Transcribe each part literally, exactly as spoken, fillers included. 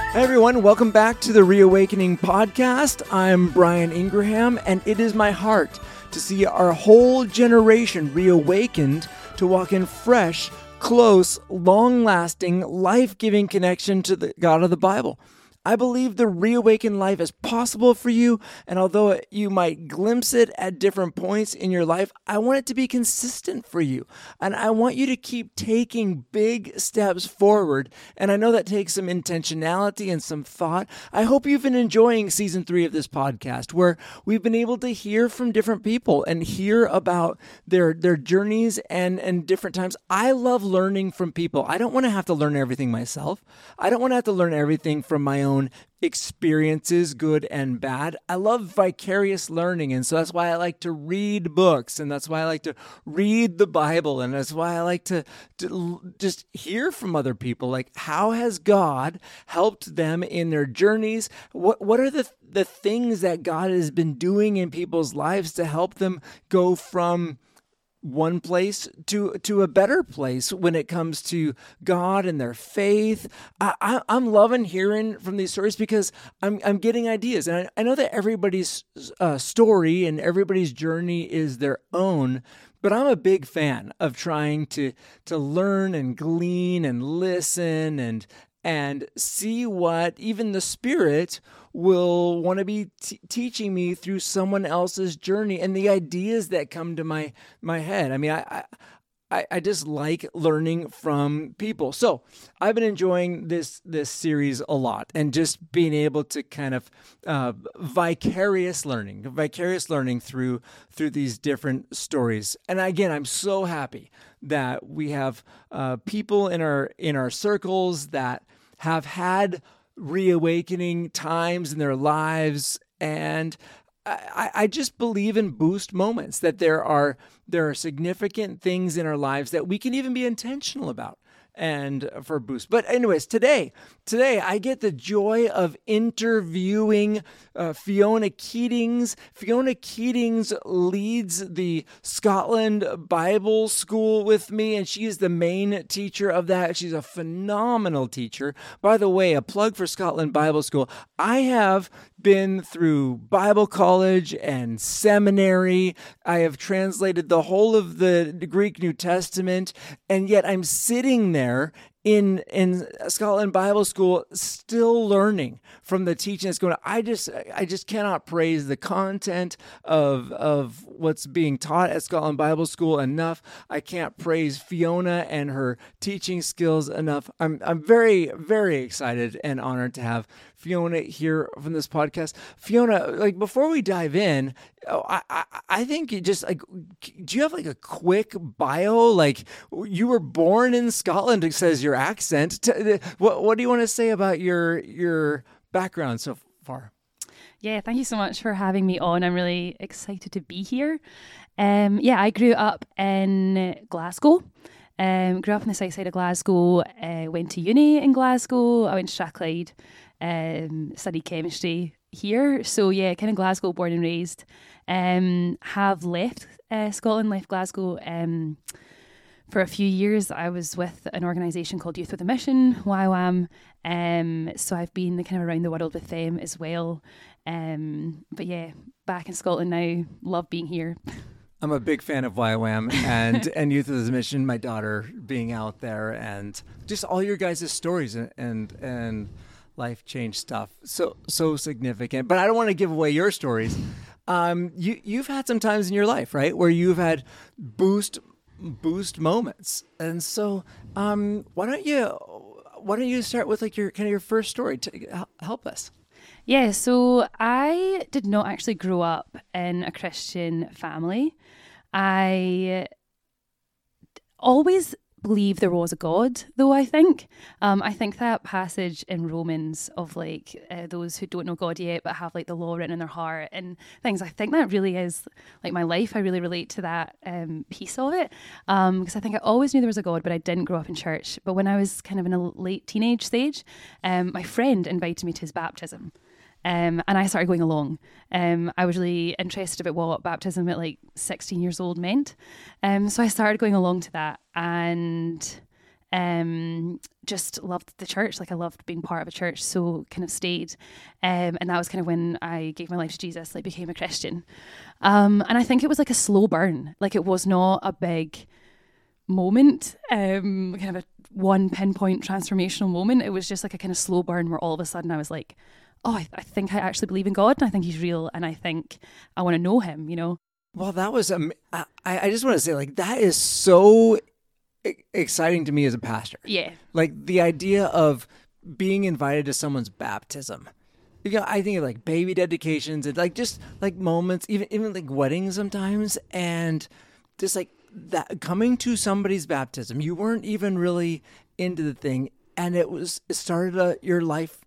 Hey everyone, welcome back to the Reawakening Podcast. I'm Brian Ingraham, and it is my heart to see our whole generation reawakened to walk in fresh, close, long-lasting, life-giving connection to the God of the Bible. I believe the reawakened life is possible for you, and although you might glimpse it at different points in your life, I want it to be consistent for you, and I want you to keep taking big steps forward, and I know that takes some intentionality and some thought. I hope you've been enjoying season three of this podcast, where we've been able to hear from different people and hear about their their journeys and, and different times. I love learning from people. I don't want to have to learn everything myself. I don't want to have to learn everything from my own experiences, good and bad. I love vicarious learning, and so that's why I like to read books, and that's why I like to read the Bible, and that's why I like to, to just hear from other people. Like, how has God helped them in their journeys? What what are the the things that God has been doing in people's lives to help them go from one place to to a better place when it comes to God and their faith? I, I, I'm loving hearing from these stories because I'm I'm getting ideas, and I, I know that everybody's uh, story and everybody's journey is their own. But I'm a big fan of trying to to learn and glean and listen and and see what even the Spirit will want to be t- teaching me through someone else's journey and the ideas that come to my my head. I mean, I, I I just like learning from people. So I've been enjoying this this series a lot, and just being able to kind of uh, vicarious learning, vicarious learning through through these different stories. And again, I'm so happy that we have uh, people in our in our circles that have had reawakening times in their lives, and I, I just believe in boost moments, that there are there are significant things in our lives that we can even be intentional about and for boost. But anyways, today, today I get the joy of interviewing uh, Fiona Keatings. Fiona Keatings leads the Scotland Bible School with me, and she is the main teacher of that. She's a phenomenal teacher. By the way, a plug for Scotland Bible School. I have been through Bible college and seminary. I have translated the whole of the Greek New Testament, and yet I'm sitting there in in Scotland Bible School still learning from the teaching that's going on. I just I just cannot praise the content of of what's being taught at Scotland Bible School enough. I can't praise Fiona and her teaching skills enough. I'm I'm very very excited and honored to have Fiona here from this podcast. Fiona, like, before we dive in, I, I I think you just like, do you have like a quick bio? Like, you were born in Scotland, it says your accent. What what do you want to say about your your background so far? Yeah, thank you so much for having me on. I'm really excited to be here. Um, yeah, I grew up in Glasgow. Um, grew up on the south side of Glasgow. Uh, went to uni in Glasgow. I went to Strathclyde. Um, studied chemistry here. So yeah, kind of Glasgow, born and raised. Um, have left uh, Scotland, left Glasgow um, for a few years. I was with an organisation called Youth with a Mission, Y WAM. Um, so I've been kind of around the world with them as well. Um, but yeah, back in Scotland now. Love being here. I'm a big fan of Y WAM and, and Youth with a Mission, my daughter being out there, and just all your guys' stories and and, and life change stuff. So so significant. But I don't want to give away your stories. Um, you you've had some times in your life, right, where you've had boost boost moments, and so um, why don't you why don't you start with like your kind of your first story to help us? Yeah, so I did not actually grow up in a Christian family. I always believe there was a God, though. I think um I think that passage in Romans of like uh, those who don't know God yet but have like the law written in their heart and things, I think that really is like my life. I really relate to that um piece of it, um because I think I always knew there was a God, but I didn't grow up in church. But when I was kind of in a late teenage stage, um my friend invited me to his baptism. Um, and I started going along. Um, I was really interested about what baptism at like sixteen years old meant. Um, so I started going along to that. And Um, just loved the church. Like I loved being part of a church, so kind of stayed. Um, and that was kind of when I gave my life to Jesus, like became a Christian. Um, and I think it was like a slow burn. Like it was not a big moment, um, kind of a one pinpoint transformational moment. It was just like a kind of slow burn where all of a sudden I was like, oh, I, I think I actually believe in God, and I think he's real, and I think I want to know him, you know? Well, that was, um, I, I just want to say, like, that is so e- exciting to me as a pastor. Yeah. Like, the idea of being invited to someone's baptism. You know, I think of, like, baby dedications and, like, just, like, moments, even, even like, weddings sometimes, and just, like, that coming to somebody's baptism. You weren't even really into the thing, and it was, it started a, your life.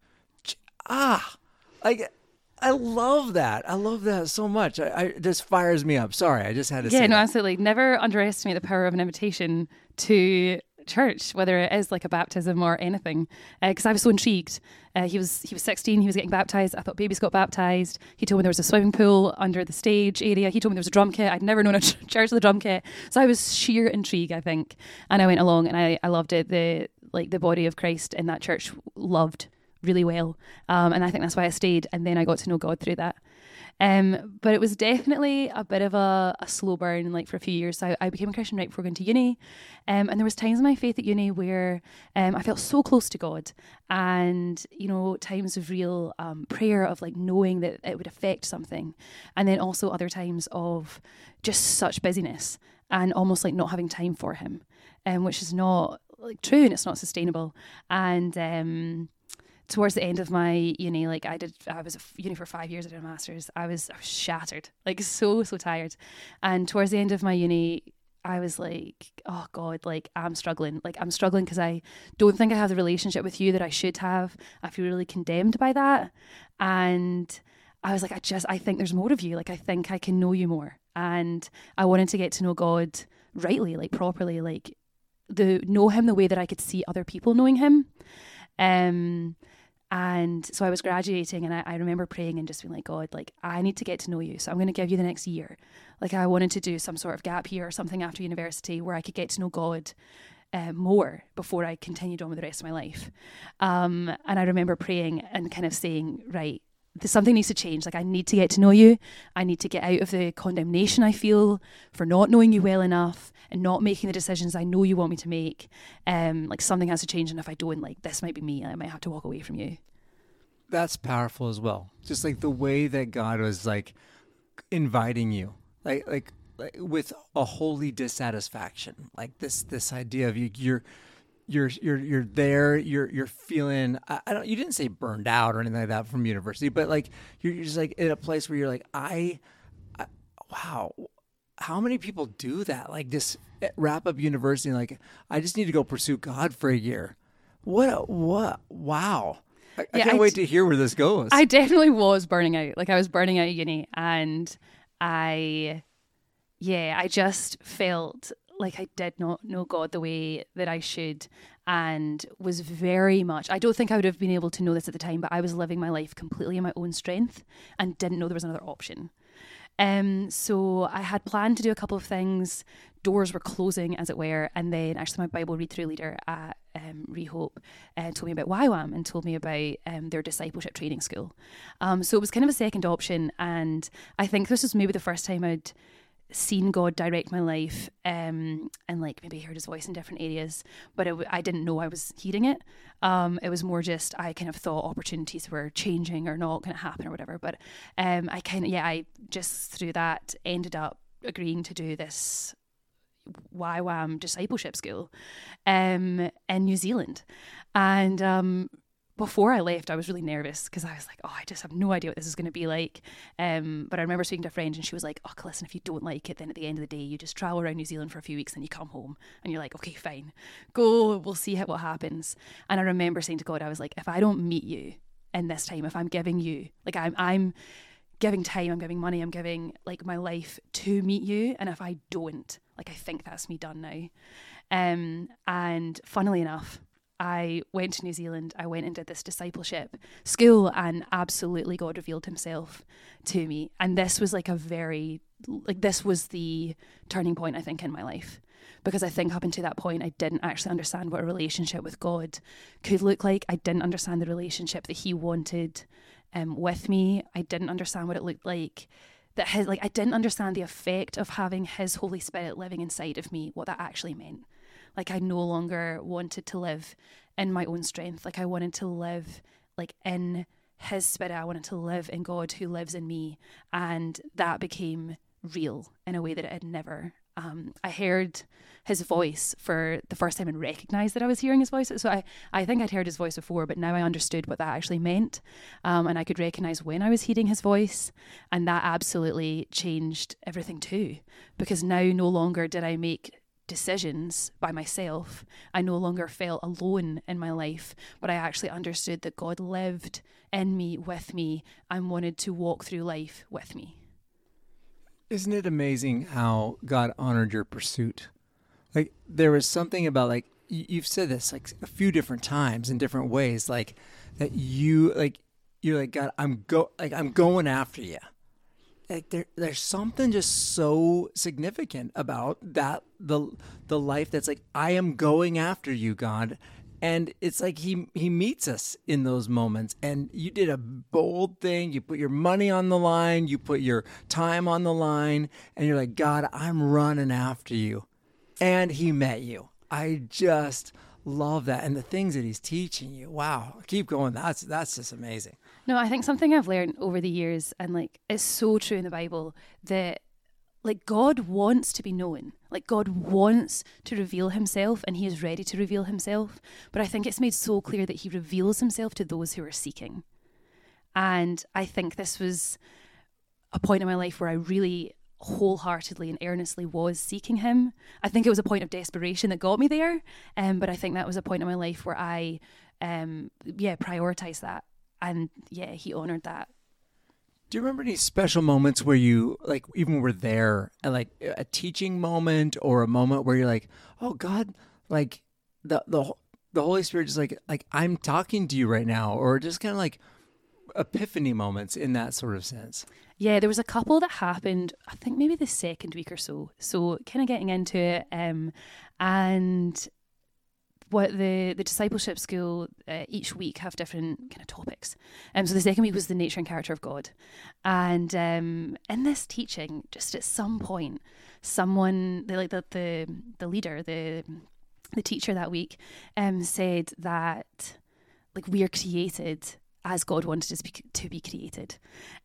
Ah, like, I love that. I love that so much. I, I it just fires me up. Sorry, I just had to yeah, say no, that. absolutely. Never underestimate the power of an invitation to church, whether it is like a baptism or anything. Because uh, I was so intrigued. Uh, he was he was sixteen. He was getting baptized. I thought babies got baptized. He told me there was a swimming pool under the stage area. He told me there was a drum kit. I'd never known a ch- church with a drum kit. So I was sheer intrigue, I think. And I went along, and I, I loved it. The like the body of Christ in that church loved really well, um, and I think that's why I stayed, and then I got to know God through that. Um, but it was definitely a bit of a, a slow burn, like for a few years. I, I became a Christian right before going to uni, um, and there was times in my faith at uni where um, I felt so close to God, and you know, times of real um, prayer, of like knowing that it would affect something, and then also other times of just such busyness and almost like not having time for Him, um, which is not like true, and it's not sustainable. And um, towards the end of my uni, like I did, I was at uni for five years. I did a master's. I was, I was shattered, like so, so tired. And towards the end of my uni, I was like, oh God, like I'm struggling. Like I'm struggling because I don't think I have the relationship with you that I should have. I feel really condemned by that. And I was like, I just, I think there's more of you. Like I think I can know you more. And I wanted to get to know God rightly, like properly, like the know Him the way that I could see other people knowing Him. Um, and so I was graduating, and I, I remember praying and just being like, God, like I need to get to know you. So I'm going to give you the next year. Like I wanted to do some sort of gap year or something after university where I could get to know God uh, more before I continued on with the rest of my life. Um, and I remember praying and kind of saying, right, something needs to change. Like I need to get to know you. I need to get out of the condemnation I feel for not knowing you well enough and not making the decisions I know you want me to make. Um, like something has to change, and if I don't, like this might be me. I might have to walk away from you. That's powerful as well. Just like the way that God was like inviting you, like like, like with a holy dissatisfaction. Like this this idea of you, you're you're you're you're there. You're you're feeling. I, I don't. You didn't say burned out or anything like that from university, but like you're, you're just like in a place where you're like, I, I wow. How many people do that? Like just wrap up university and like, I just need to go pursue God for a year. What, a, what, wow. I, I yeah, can't I wait d- to hear where this goes. I definitely was burning out. Like I was burning out at uni, and I, yeah, I just felt like I did not know God the way that I should, and was very much, I don't think I would have been able to know this at the time, but I was living my life completely in my own strength and didn't know there was another option. Um, so I had planned to do a couple of things. Doors were closing, as it were, and then actually my Bible read-through leader at um, Rehope uh, told me about Y WAM and told me about um, their discipleship training school. Um, so it was kind of a second option, and I think this was maybe the first time I'd seen God direct my life, um, and like maybe heard His voice in different areas, but it w- I didn't know I was hearing it. Um, it was more just I kind of thought opportunities were changing or not going to happen or whatever. But um, I kind of yeah, I just through that ended up agreeing to do this Y WAM discipleship school um, in New Zealand, and um, before I left, I was really nervous because I was like, oh, I just have no idea what this is going to be like. Um, but I remember speaking to a friend, and she was like, oh, listen, if you don't like it, then at the end of the day, you just travel around New Zealand for a few weeks and you come home. And you're like, okay, fine, go, we'll see what happens. And I remember saying to God, I was like, if I don't meet you in this time, if I'm giving you, like I'm, I'm giving time, I'm giving money, I'm giving like my life to meet you. And if I don't, like, I think that's me done now. Um, and funnily enough, I went to New Zealand, I went and did this discipleship school, and absolutely God revealed Himself to me. And this was like a very, like this was the turning point, I think, in my life. because I think up until that point, I didn't actually understand what a relationship with God could look like. I didn't understand the relationship that he wanted um, with me. I didn't understand what it looked like. That his, like, I didn't understand the effect of having his Holy Spirit living inside of me, what that actually meant. Like, I no longer wanted to live in my own strength. Like, I wanted to live like in his spirit. I wanted to live in God who lives in me. And that became real in a way that it had never. Um, I heard his voice for the first time and recognized that I was hearing his voice. So I, I think I'd heard his voice before, but now I understood what that actually meant. Um, and I could recognize when I was hearing his voice. And that absolutely changed everything too. Because now no longer did I make decisions by myself. I no longer felt alone in my life, but I actually understood that God lived in me, with me, and wanted to walk through life with me. Isn't it amazing how God honored your pursuit? Like, there was something about, like, you've said this like a few different times in different ways, like that you like you're like, God, I'm go like I'm going after you. Like there, there's something just so significant about that the the life that's like, I am going after you, God. And it's like he he meets us in those moments. And you did a bold thing. You put your money on the line. You put your time on the line. And you're like, God, I'm running after you. And he met you. I just love that. And the things that he's teaching you. Wow. Keep going. That's that's just amazing. No, I think something I've learned over the years, and like it's so true in the Bible, that like God wants to be known. Like God wants to reveal himself, and he is ready to reveal himself. But I think it's made so clear that he reveals himself to those who are seeking. And I think this was a point in my life where I really wholeheartedly and earnestly was seeking him. I think it was a point of desperation that got me there. Um, but I think that was a point in my life where I, um, yeah, prioritized that. And yeah, he honored that. Do you remember any special moments where you, like, even were there, and like a teaching moment or a moment where you're like, oh God, like the the the Holy Spirit is like, like I'm talking to you right now, or just kind of like epiphany moments in that sort of sense? Yeah, there was a couple that happened, I think maybe the second week or so. So kind of getting into it, um, and what the, the discipleship school uh, each week have different kind of topics. Um, so the second week was the nature and character of God. And um, in this teaching, just at some point, someone, the, like the, the the leader, the the teacher that week, um, said that like we are created as God wanted us to be created.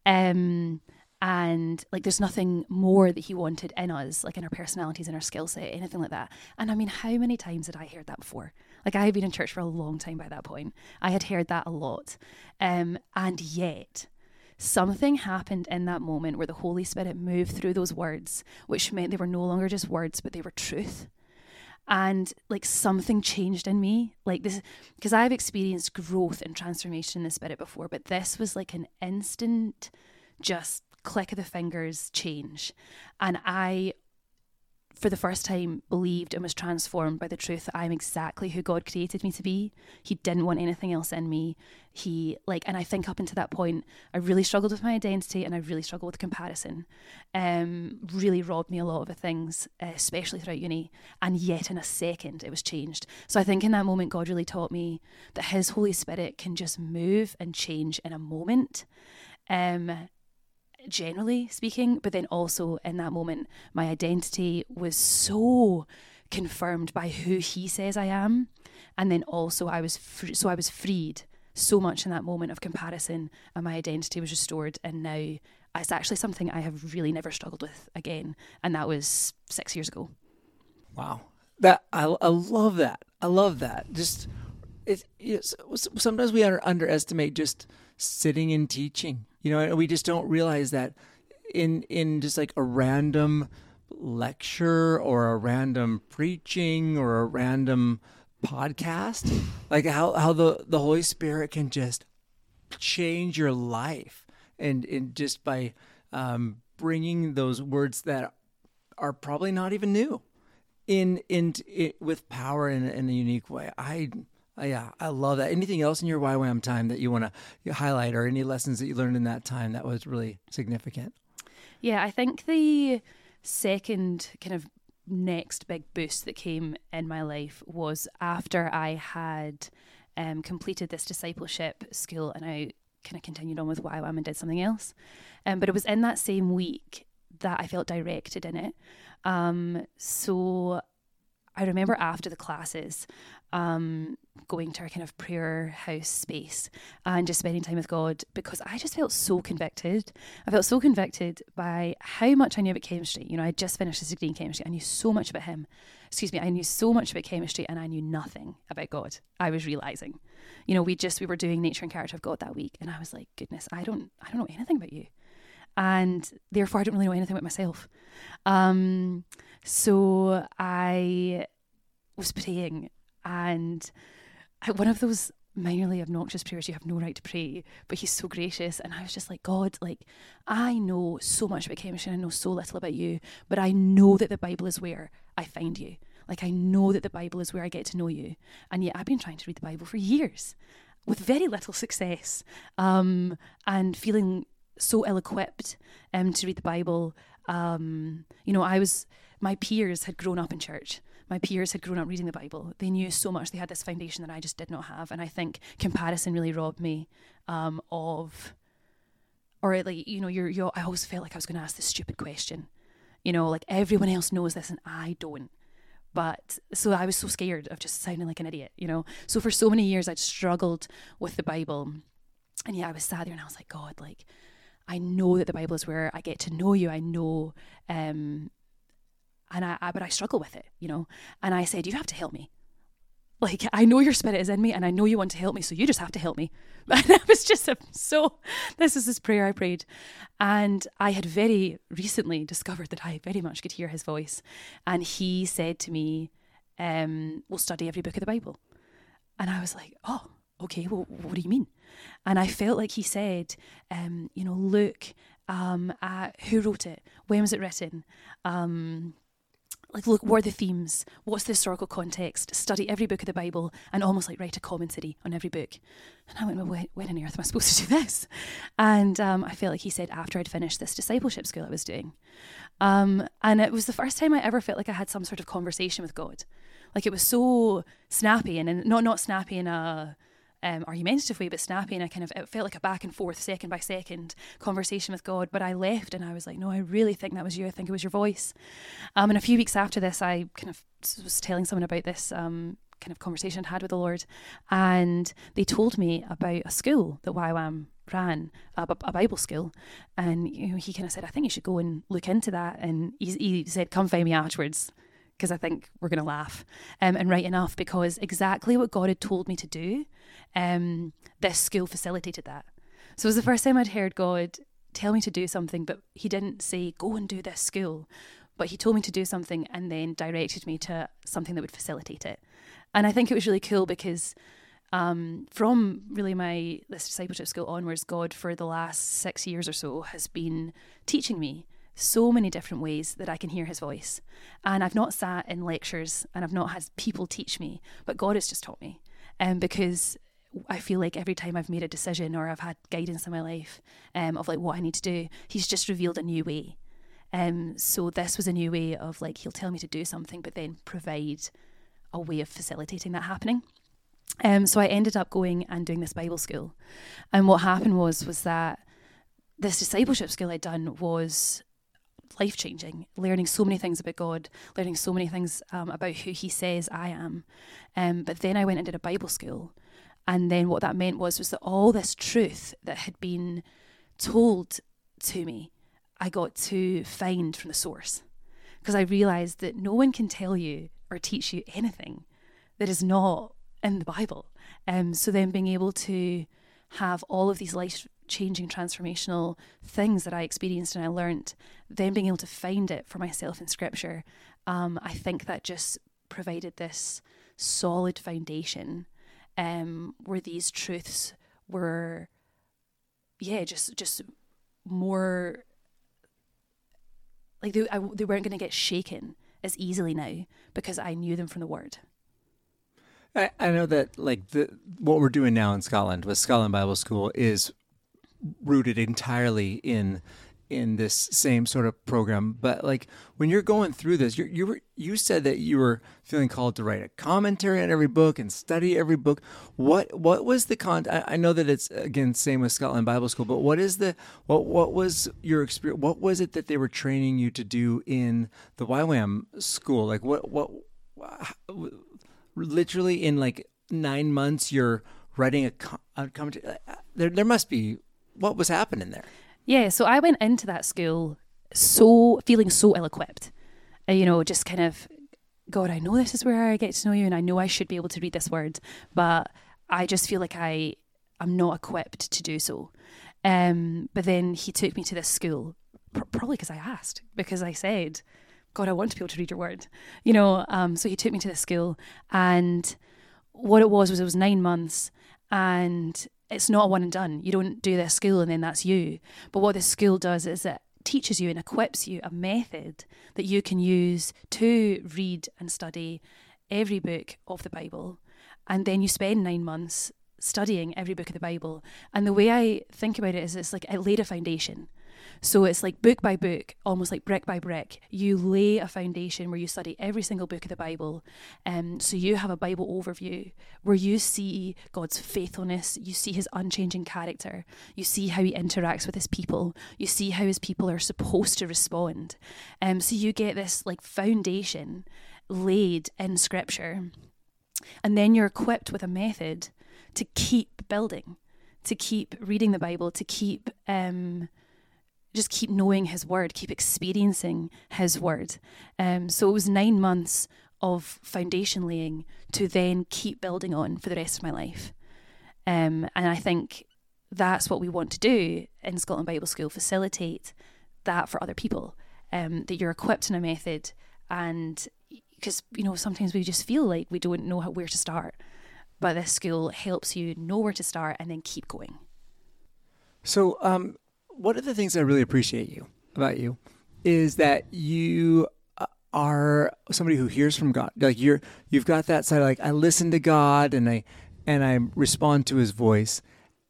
Um, and like there's nothing more that he wanted in us, like in our personalities and our skill set, anything like that. And I mean, how many times had I heard that before? Like I had been in church for a long time by that point. I had heard that a lot. Um, and yet something happened in that moment where the Holy Spirit moved through those words, which meant they were no longer just words, but they were truth. And like something changed in me, like this, because I've experienced growth and transformation in the Spirit before, but this was like an instant, just click of the fingers change. And I, for the first time, believed and was transformed by the truth that I'm exactly who God created me to be. He didn't want anything else in me. He like, and I think up until that point, I really struggled with my identity, and I really struggled with comparison. Um, really robbed me a lot of the things, uh, especially throughout uni. And yet in a second, it was changed. So I think in that moment, God really taught me that his Holy Spirit can just move and change in a moment. Um, generally speaking, but then also in that moment, my identity was so confirmed by who he says I am. And then also I was free, so I was freed so much in that moment of comparison, and my identity was restored. And now it's actually something I have really never struggled with again. And that was six years ago. Wow. That I, I love that. I love that. Just it, it's, sometimes we under, underestimate just sitting and teaching. You know, and we just don't realize that in in just like a random lecture or a random preaching or a random podcast, like how, how the, the Holy Spirit can just change your life, and, and just by um, bringing those words that are probably not even new in in, in with power in, in a unique way. I Yeah, I love that. Anything else in your Y WAM time that you want to highlight, or any lessons that you learned in that time that was really significant? Yeah, I think the second kind of next big boost that came in my life was after I had um, completed this discipleship school, and I kind of continued on with Y WAM and did something else. Um, but it was in that same week that I felt directed in it. Um, so I remember after the classes, um, going to our kind of prayer house space and just spending time with God, because I just felt so convicted. I felt so convicted by how much I knew about chemistry. You know, I just finished this degree in chemistry. I knew so much about him. Excuse me, I knew so much about chemistry, and I knew nothing about God. I was realizing, you know, we just, we were doing Nature and Character of God that week, and I was like, goodness, I don't, I don't know anything about you. And therefore I don't really know anything about myself. Um, so I was praying, and I, one of those minorly obnoxious prayers you have no right to pray, but he's so gracious. And I was just like, God, like, I know so much about chemistry and I know so little about you, but I know that the Bible is where I find you. Like, I know that the Bible is where I get to know you. And yet I've been trying to read the Bible for years with very little success, um, and feeling so ill-equipped um, to read the Bible. Um, you know, I was, my peers had grown up in church. My peers had grown up reading the Bible. They knew so much. They had this foundation that I just did not have. And I think comparison really robbed me um, of, or like, you know, you're, you're, I always felt like I was going to ask this stupid question. You know, like everyone else knows this and I don't. But so I was so scared of just sounding like an idiot, you know. So for so many years I'd struggled with the Bible. And yeah, I was sat there and I was like, God, like, I know that the Bible is where I get to know you. I know, um, and I, I, but I struggle with it, you know. And I said, you have to help me. Like, I know your spirit is in me and I know you want to help me, so you just have to help me. And I was just so, this is this prayer I prayed. And I had very recently discovered that I very much could hear his voice. And he said to me, um, we'll study every book of the Bible. And I was like, oh, okay, well, what do you mean? And I felt like he said, um, you know, look um, at who wrote it, when was it written, um, like, look, what are the themes, what's the historical context, study every book of the Bible, and almost like write a commentary on every book. And I went, well, when, when on earth am I supposed to do this? And um, I felt like he said after I'd finished this discipleship school I was doing. Um, and it was the first time I ever felt like I had some sort of conversation with God. Like, it was so snappy, and, and not not snappy in a um, argumentative way, but snappy, and I kind of, it felt like a back and forth, second by second conversation with God. But I left and I was like, no, I really think that was you. I think it was your voice. Um, and a few weeks after this, I kind of was telling someone about this um, kind of conversation I'd had with the Lord, and they told me about a school that Y WAM ran, a, a Bible school, and you know, he kind of said, I think you should go and look into that. And he, he said, come find me afterwards, because I think we're going to laugh. Um, and right enough, because exactly what God had told me to do, um, this school facilitated that. So it was the first time I'd heard God tell me to do something, but he didn't say, go and do this school. But he told me to do something and then directed me to something that would facilitate it. And I think it was really cool because um, from really my this discipleship school onwards, God for the last six years or so has been teaching me so many different ways that I can hear his voice. And I've not sat in lectures and I've not had people teach me, but God has just taught me. Um, because I feel like every time I've made a decision or I've had guidance in my life um, of like what I need to do, he's just revealed a new way. Um, so this was a new way of like, he'll tell me to do something, but then provide a way of facilitating that happening. Um, so I ended up going and doing this Bible school. And what happened was, was that this discipleship school I'd done was life-changing, learning so many things about God, learning so many things um, about who he says I am. Um, but then I went and did a Bible school. And then what that meant was, was that all this truth that had been told to me, I got to find from the source. Because I realised that no one can tell you or teach you anything that is not in the Bible. Um, so then being able to have all of these life-changing, transformational things that I experienced and I learnt, then being able to find it for myself in Scripture, um, I think that just provided this solid foundation um, where these truths were, yeah, just just more, like they, I, they weren't going to get shaken as easily now because I knew them from the Word. I, I know that like the what we're doing now in Scotland with Scotland Bible School is rooted entirely in in this same sort of program, but like when you're going through this, you you were you said that you were feeling called to write a commentary on every book and study every book. What what was the con? I, I know that it's again same with Scotland Bible School, but what is the what what was your experience? What was it that they were training you to do in the Y WAM school? Like what what literally in like nine months you're writing a, com- a commentary. There there must be what was happening there. Yeah, so I went into that school so feeling so ill-equipped, uh, you know, just kind of, God, I know this is where I get to know you, and I know I should be able to read this word, but I just feel like I I'm not equipped to do so. Um, but then he took me to this school, pr- probably because I asked, because I said, God, I want to be able to read your word, you know. Um, so he took me to this school, and what it was was it was nine months, and it's not a one and done. You don't do this school and then that's you. But what this school does is it teaches you and equips you a method that you can use to read and study every book of the Bible. And then you spend nine months studying every book of the Bible. And the way I think about it is it's like it laid a foundation. So it's like book by book, almost like brick by brick. You lay a foundation where you study every single book of the Bible. Um, so you have a Bible overview where you see God's faithfulness, you see his unchanging character, you see how he interacts with his people, you see how his people are supposed to respond. Um, so you get this like foundation laid in Scripture. And then you're equipped with a method to keep building, to keep reading the Bible, to keep... Um, just keep knowing his word, keep experiencing his word. Um, so it was nine months of foundation laying to then keep building on for the rest of my life. Um, and I think that's what we want to do in Scotland Bible School, facilitate that for other people, um, that you're equipped in a method. And because, you know, sometimes we just feel like we don't know how, where to start. But this school helps you know where to start and then keep going. So, um, one of the things I really appreciate you about you is that you are somebody who hears from God. Like you're, you've got that side. Like I listen to God and I, and I respond to His voice,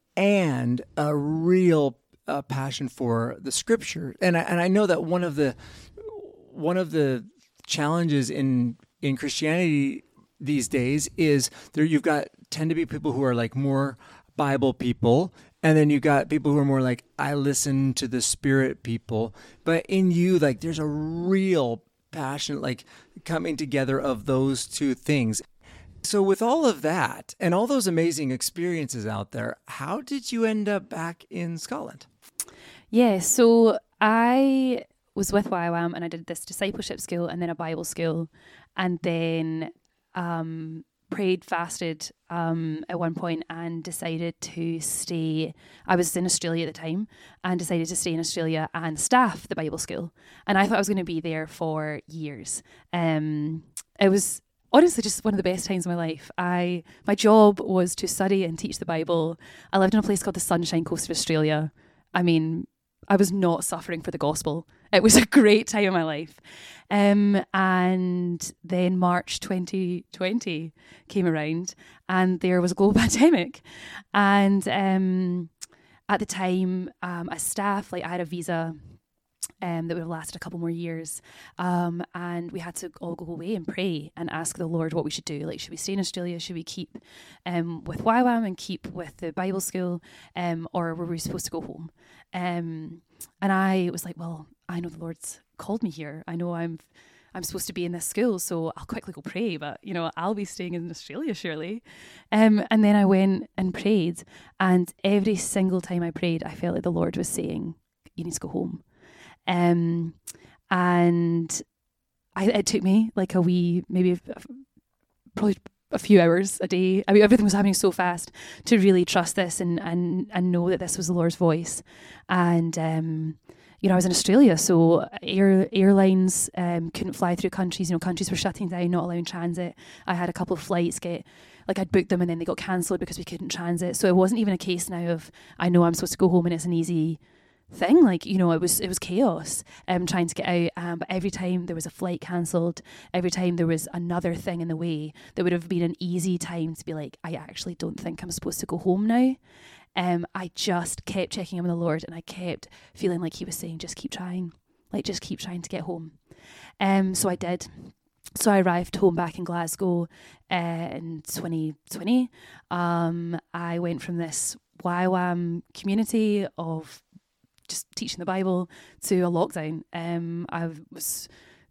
and a real uh, passion for the Scripture. And I, and I know that one of the, one of the challenges in in Christianity these days is there. You've got tend to be people who are like more Bible people. And then you got people who are more like, I listen to the Spirit people. But in you, like, there's a real passion, like, coming together of those two things. So with all of that and all those amazing experiences out there, how did you end up back in Scotland? Yeah, so I was with Y WAM and I did this discipleship school and then a Bible school. And then... Um, prayed, fasted um, at one point and decided to stay. I was in Australia at the time and decided to stay in Australia and staff the Bible school. And I thought I was going to be there for years. Um, it was honestly just one of the best times of my life. I my job was to study and teach the Bible. I lived in a place called the Sunshine Coast of Australia. I mean, I was not suffering for the gospel. It was a great time of my life. Um, and then March twenty twenty came around and there was a global pandemic. And um, at the time, um, as staff, like I had a visa um, that would have lasted a couple more years. Um, and we had to all go away and pray and ask the Lord what we should do. Like, should we stay in Australia? Should we keep um, with Y WAM and keep with the Bible school? Um, or were we supposed to go home? Um, and I was like, well, I know the Lord's called me here. I know I'm I'm supposed to be in this school, so I'll quickly go pray, but, you know, I'll be staying in Australia, surely. Um, and then I went and prayed, and every single time I prayed, I felt like the Lord was saying, you need to go home. Um, and I, it took me like a wee, maybe probably a few hours a day. I mean, everything was happening so fast to really trust this and, and, and know that this was the Lord's voice. And, um, you know, I was in Australia, so air, airlines um, couldn't fly through countries. You know, countries were shutting down, not allowing transit. I had a couple of flights get, like I'd booked them and then they got cancelled because we couldn't transit. So it wasn't even a case now of, I know I'm supposed to go home and it's an easy thing. Like, you know, it was it was chaos um, trying to get out. Um, but every time there was a flight cancelled, every time there was another thing in the way, there would have been an easy time to be like, I actually don't think I'm supposed to go home now. um, I just kept checking in with the Lord, and I kept feeling like he was saying, just keep trying, like just keep trying to get home. Um, so I did. So I arrived home back in Glasgow uh, in twenty twenty. Um, I went from this Y WAM community of just teaching the Bible to a lockdown. Um, I was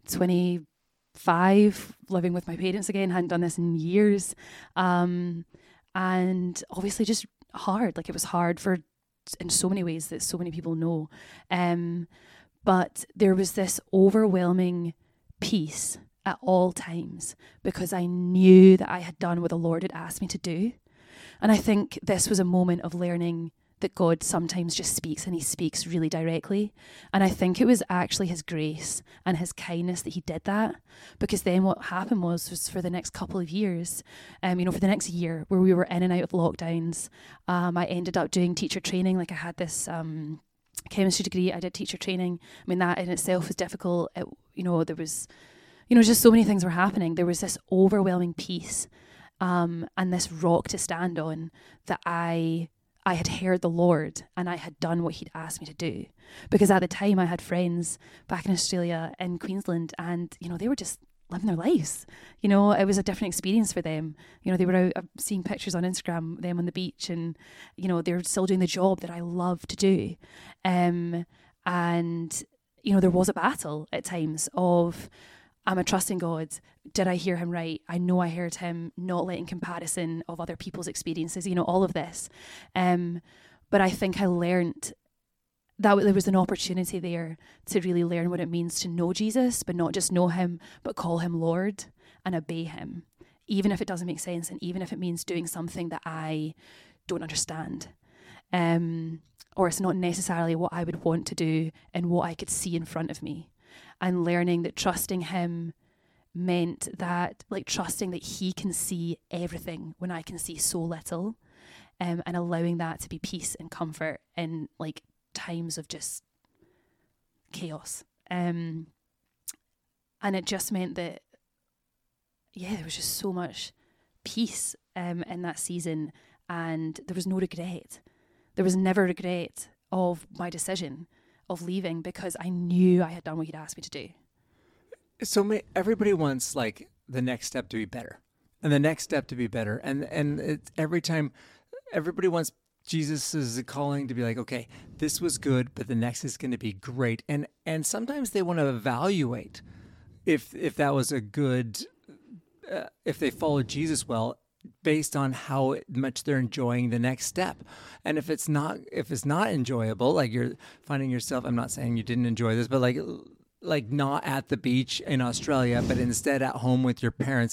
twenty-five, living with my parents again, hadn't done this in years. Um, and obviously just hard. Like it was hard for, in so many ways that so many people know. Um, but there was this overwhelming peace at all times because I knew that I had done what the Lord had asked me to do. And I think this was a moment of learning that God sometimes just speaks, and he speaks really directly. And I think it was actually his grace and his kindness that he did that, because then what happened was, was for the next couple of years, um, you know, for the next year where we were in and out of lockdowns, um, I ended up doing teacher training. Like I had this um, chemistry degree, I did teacher training. I mean, that in itself was difficult. It, you know, there was, you know, just so many things were happening. There was this overwhelming peace um, and this rock to stand on that I... I had heard the Lord and I had done what he'd asked me to do. Because at the time I had friends back in Australia, in Queensland, and, you know, they were just living their lives. You know, it was a different experience for them. You know, they were out uh, seeing pictures on Instagram, them on the beach, and, you know, they were still doing the job that I love to do. Um, and, you know, there was a battle at times of, am I trusting God? Did I hear him right? I know I heard him, not letting comparison of other people's experiences, you know, all of this. Um, but I think I learned that there was an opportunity there to really learn what it means to know Jesus, but not just know him, but call him Lord and obey him, even if it doesn't make sense, and even if it means doing something that I don't understand. Um, or it's not necessarily what I would want to do and what I could see in front of me. And learning that trusting him meant that, like, trusting that he can see everything when I can see so little, um, and allowing that to be peace and comfort in, like, times of just chaos. Um, and it just meant that, yeah, there was just so much peace um, in that season, and there was no regret. There was never regret of my decision of leaving, because I knew I had done what he'd asked me to do. So may, everybody wants like the next step to be better, and the next step to be better, and and it's every time everybody wants Jesus' calling to be like, okay, this was good, but the next is going to be great, and and sometimes they want to evaluate if if that was a good uh, if they followed Jesus well, based on how much they're enjoying the next step. And if it's not, if it's not enjoyable, like you're finding yourself, I'm not saying you didn't enjoy this, but like, like not at the beach in Australia, but instead at home with your parents.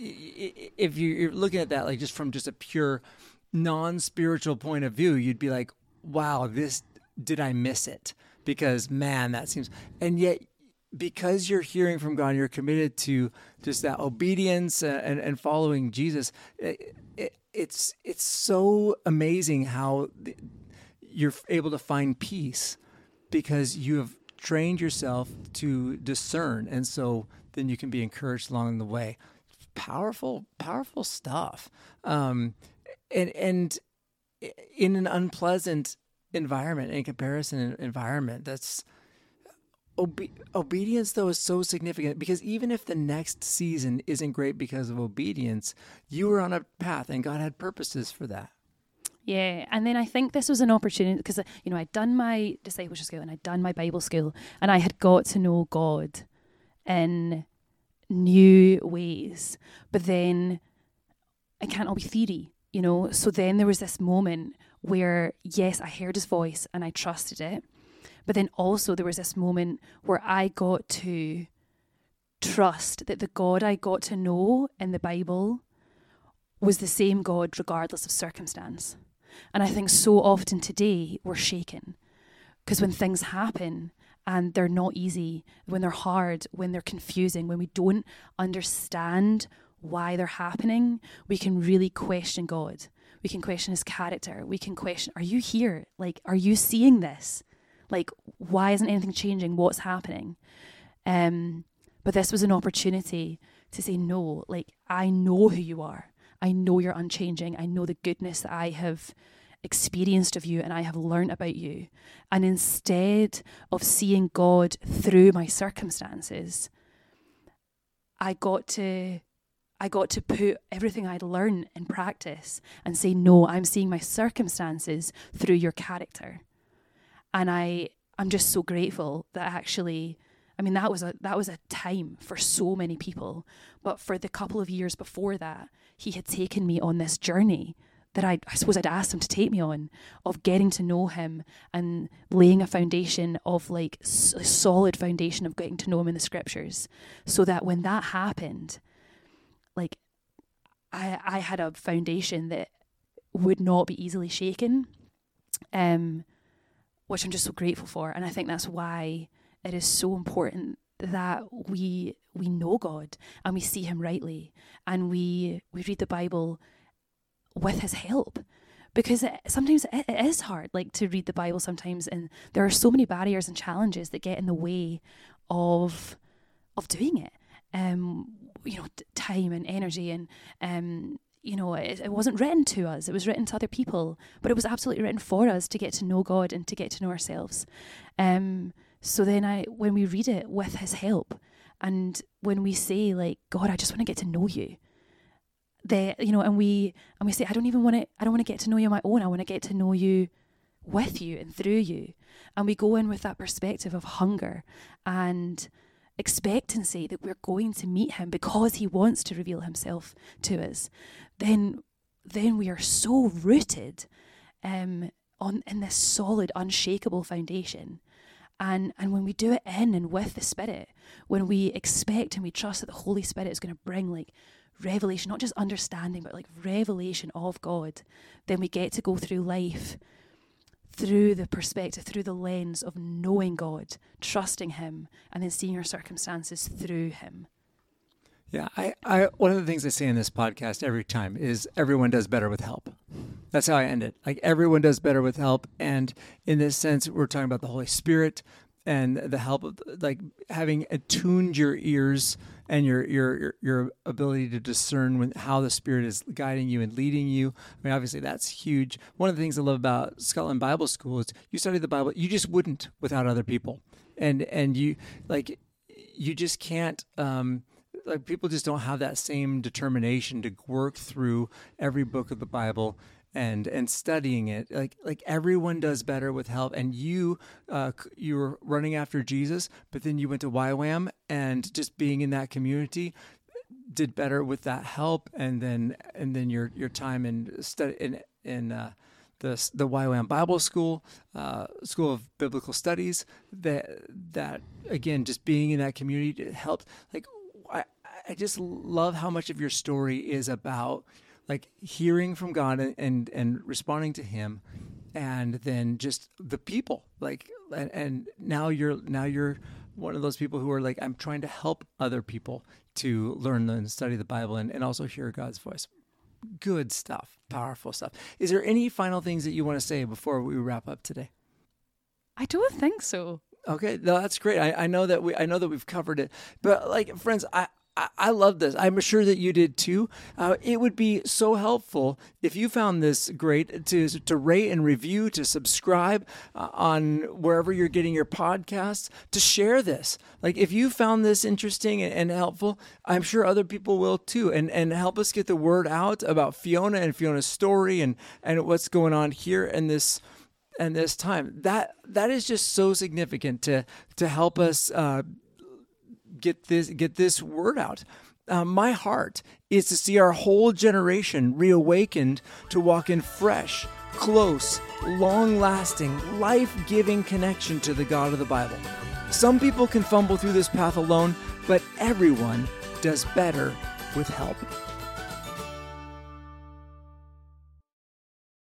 If you're looking at that, like just from just a pure non-spiritual point of view, you'd be like, wow, this, did I miss it? Because man, that seems, and yet because you're hearing from God, you're committed to just that obedience and, and following Jesus. It, it, it's it's so amazing how you're able to find peace because you have trained yourself to discern, and so then you can be encouraged along the way. Powerful, powerful stuff. Um, and and in an unpleasant environment, in comparison environment, that's. Obe- obedience, though, is so significant because even if the next season isn't great because of obedience, you were on a path and God had purposes for that. Yeah, and then I think this was an opportunity because, you know, I'd done my discipleship school and I'd done my Bible school, and I had got to know God in new ways. But then it can't all be theory, you know? So then there was this moment where, yes, I heard his voice and I trusted it. But then also there was this moment where I got to trust that the God I got to know in the Bible was the same God regardless of circumstance. And I think so often today we're shaken because when things happen and they're not easy, when they're hard, when they're confusing, when we don't understand why they're happening, we can really question God. We can question his character. We can question, are you here? Like, are you seeing this? Like, why isn't anything changing? What's happening? Um, but this was an opportunity to say, no, like, I know who you are. I know you're unchanging. I know the goodness that I have experienced of you and I have learnt about you. And instead of seeing God through my circumstances, I got to I got to put everything I'd learned in practice and say, no, I'm seeing my circumstances through your character. And I, I'm just so grateful that actually, I mean, that was a that was a time for so many people. But for the couple of years before that, he had taken me on this journey that I, I suppose I'd asked him to take me on, of getting to know him and laying a foundation of like s- a solid foundation of getting to know him in the scriptures, so that when that happened, like I I had a foundation that would not be easily shaken, um, which I'm just so grateful for. And I think that's why it is so important that we we know God and we see him rightly, and we we read the Bible with his help, because it, sometimes it, it is hard, like to read the Bible sometimes, and there are so many barriers and challenges that get in the way of of doing it. Um, you know, t- time and energy, and um, you know, it, it wasn't written to us; it was written to other people, but it was absolutely written for us to get to know God and to get to know ourselves. Um, so then, I when we read it with his help, and when we say like, God, I just want to get to know you. They, you know, and we and we say, I don't even want to. I don't want to get to know you on my own. I want to get to know you with you and through you. And we go in with that perspective of hunger and expectancy that we're going to meet him because he wants to reveal himself to us. Then, then we are so rooted um, on in this solid, unshakable foundation. And and when we do it in and with the Spirit, when we expect and we trust that the Holy Spirit is going to bring like revelation, not just understanding, but like revelation of God, then we get to go through life through the perspective, through the lens of knowing God, trusting him, and then seeing our circumstances through him. Yeah, I, I one of the things I say in this podcast every time is everyone does better with help. That's how I end it. Like, everyone does better with help. And in this sense, we're talking about the Holy Spirit and the help of like having attuned your ears and your your your, your ability to discern when, how the Spirit is guiding you and leading you. I mean, obviously that's huge. One of the things I love about Scotland Bible School is you study the Bible. You just wouldn't without other people, and and you like you just can't. Um, like people just don't have that same determination to work through every book of the Bible and and studying it. Like like everyone does better with help. And you uh, you were running after Jesus, but then you went to Y WAM, and just being in that community did better with that help. And then and then your your time in study in in uh, the the Y WAM Bible School, uh, School of Biblical Studies. That that again, just being in that community helped. Like I I just love how much of your story is about like hearing from God and, and, and responding to him, and then just the people like, and, and now you're, now you're one of those people who are like, I'm trying to help other people to learn and study the Bible and, and also hear God's voice. Good stuff. Powerful stuff. Is there any final things that you want to say before we wrap up today? I don't think so. Okay. No, that's great. I, I know that we, I know that we've covered it, but like, friends, I, I love this. I'm sure that you did too. Uh, it would be so helpful if you found this great to to rate and review, to subscribe uh, on wherever you're getting your podcasts, to share this. Like if you found this interesting and, and helpful, I'm sure other people will too. And and help us get the word out about Fiona and Fiona's story and, and what's going on here in this and this time. That that is just so significant to to help us uh, get this get this word out. Uh, my heart is to see our whole generation reawakened to walk in fresh, close, long-lasting, life-giving connection to the God of the Bible. Some people can fumble through this path alone, but everyone does better with help.